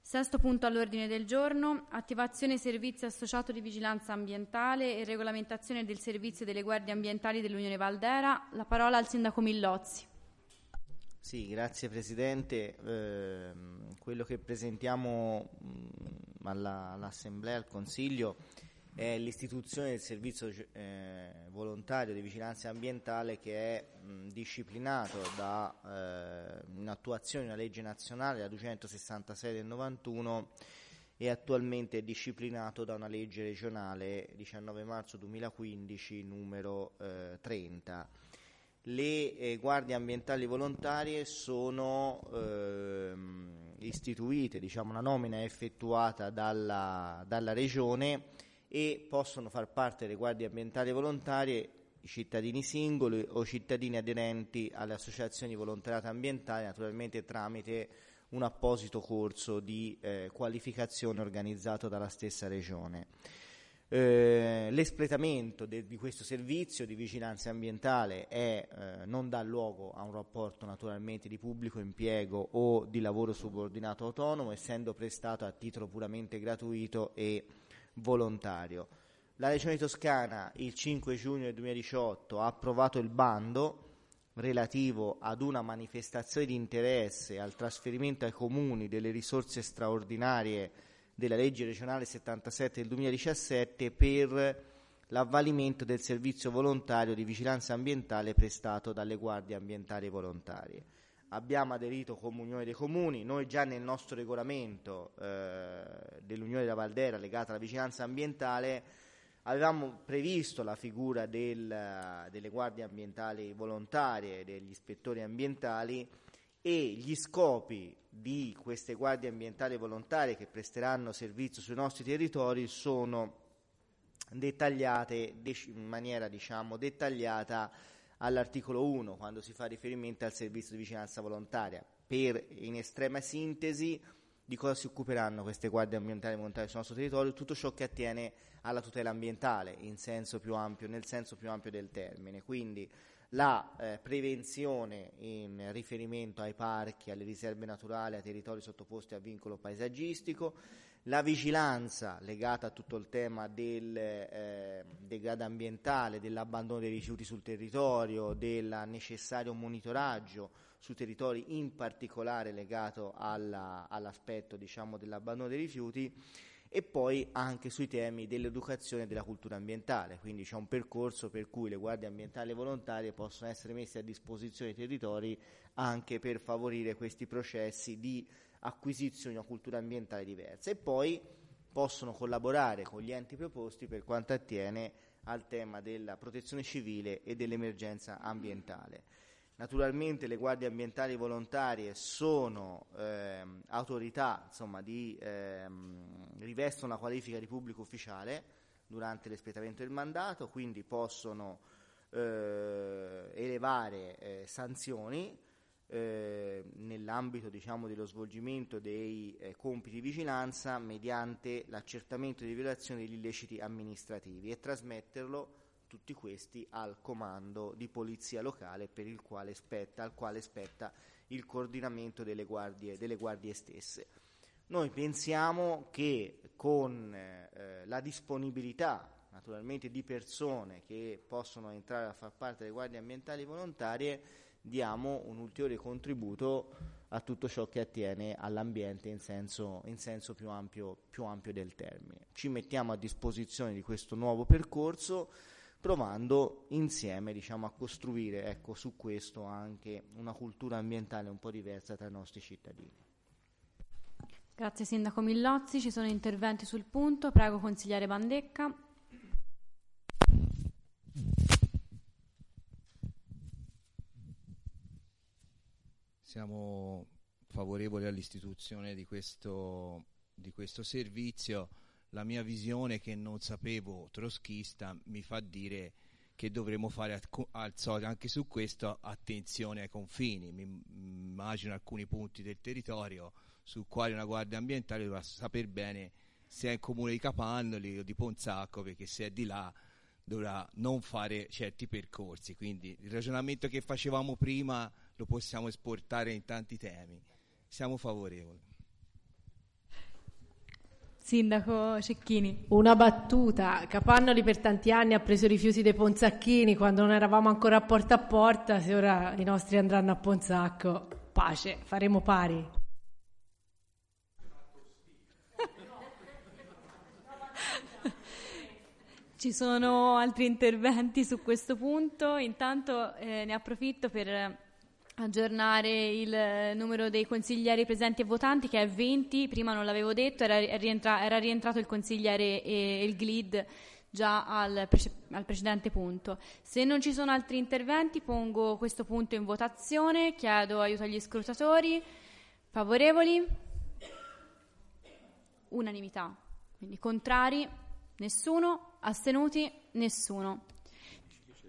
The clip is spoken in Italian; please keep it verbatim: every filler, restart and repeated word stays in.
Sesto punto all'ordine del giorno, attivazione servizio associato di vigilanza ambientale e regolamentazione del servizio delle guardie ambientali dell'Unione Valdera. La parola al sindaco Millozzi. Sì, grazie Presidente. Eh, quello che presentiamo mh, alla, all'Assemblea, al Consiglio, è l'istituzione del servizio eh, volontario di vigilanza ambientale che è mh, disciplinato da, eh, in attuazione di una legge nazionale, la duecentosessantasei del novantuno, e attualmente è disciplinato da una legge regionale diciannove marzo duemilaquindici numero eh, trenta. Le eh, guardie ambientali volontarie sono eh, istituite, diciamo una nomina è effettuata dalla, dalla Regione, e possono far parte delle guardie ambientali volontarie i cittadini singoli o cittadini aderenti alle associazioni di volontariato ambientale, naturalmente tramite un apposito corso di eh, qualificazione organizzato dalla stessa Regione. Eh, l'espletamento de, di questo servizio di vigilanza ambientale è, eh, non dà luogo a un rapporto naturalmente di pubblico impiego o di lavoro subordinato autonomo, essendo prestato a titolo puramente gratuito e volontario. La Regione Toscana il cinque giugno del duemiladiciotto ha approvato il bando relativo ad una manifestazione di interesse al trasferimento ai comuni delle risorse straordinarie della legge regionale settantasette del duemiladiciassette per l'avvalimento del servizio volontario di vigilanza ambientale prestato dalle guardie ambientali volontarie. Abbiamo aderito come Unione dei Comuni, noi già nel nostro regolamento eh, dell'Unione della Valdera legata alla vigilanza ambientale avevamo previsto la figura del, delle guardie ambientali volontarie, degli ispettori ambientali, e gli scopi di queste guardie ambientali volontarie che presteranno servizio sui nostri territori sono dettagliate in maniera diciamo dettagliata all'articolo uno, quando si fa riferimento al servizio di vigilanza volontaria. Per, in estrema sintesi, di cosa si occuperanno queste guardie ambientali volontarie sul nostro territorio? Tutto ciò che attiene alla tutela ambientale in senso più ampio, nel senso più ampio del termine, quindi la eh, prevenzione in riferimento ai parchi, alle riserve naturali, ai territori sottoposti a vincolo paesaggistico, la vigilanza legata a tutto il tema del eh, degrado ambientale, dell'abbandono dei rifiuti sul territorio, del necessario monitoraggio sui territori, in particolare legato alla, all'aspetto diciamo dell'abbandono dei rifiuti, e poi anche sui temi dell'educazione e della cultura ambientale. Quindi c'è un percorso per cui le guardie ambientali volontarie possono essere messe a disposizione dei territori anche per favorire questi processi di acquisizione di una cultura ambientale diversa, e poi possono collaborare con gli enti proposti per quanto attiene al tema della protezione civile e dell'emergenza ambientale. Naturalmente le guardie ambientali volontarie sono ehm, autorità insomma, di, ehm, rivestono la qualifica di pubblico ufficiale durante l'espletamento del mandato, quindi possono eh, elevare eh, sanzioni eh, nell'ambito diciamo, dello svolgimento dei eh, compiti di vigilanza mediante l'accertamento di violazione degli illeciti amministrativi e trasmetterlo tutti questi al comando di polizia locale per il quale spetta, al quale spetta il coordinamento delle guardie, delle guardie stesse. Noi pensiamo che con eh, la disponibilità naturalmente di persone che possono entrare a far parte delle guardie ambientali volontarie diamo un ulteriore contributo a tutto ciò che attiene all'ambiente in senso, in senso più ampio, più ampio del termine. Ci mettiamo a disposizione di questo nuovo percorso, provando insieme diciamo, a costruire ecco, su questo anche una cultura ambientale un po' diversa tra i nostri cittadini. Grazie Sindaco Millozzi, ci sono interventi sul punto, prego consigliere Bandecca. Siamo favorevoli all'istituzione di questo, di questo servizio. La mia visione, che non sapevo troschista, mi fa dire che dovremo fare al solito anche su questo attenzione ai confini. Mi immagino alcuni punti del territorio su quali una guardia ambientale dovrà saper bene se è il comune di Capannoli o di Ponzacco, perché se è di là dovrà non fare certi percorsi. Quindi il ragionamento che facevamo prima lo possiamo esportare in tanti temi. Siamo favorevoli. Sindaco Cecchini. Una battuta, Capannoli per tanti anni ha preso i rifiuti dei Ponzacchini quando non eravamo ancora a porta a porta, se ora i nostri andranno a Ponzacco, pace, faremo pari. Ci sono altri interventi su questo punto, intanto eh, ne approfitto per aggiornare il numero dei consiglieri presenti e votanti, che è venti, prima non l'avevo detto, era, rientra, era rientrato il consigliere e il G L I D già al, prece, al precedente punto. Se non ci sono altri interventi pongo questo punto in votazione, chiedo aiuto agli scrutatori. Favorevoli? Unanimità. Quindi contrari? Nessuno. Astenuti? Nessuno.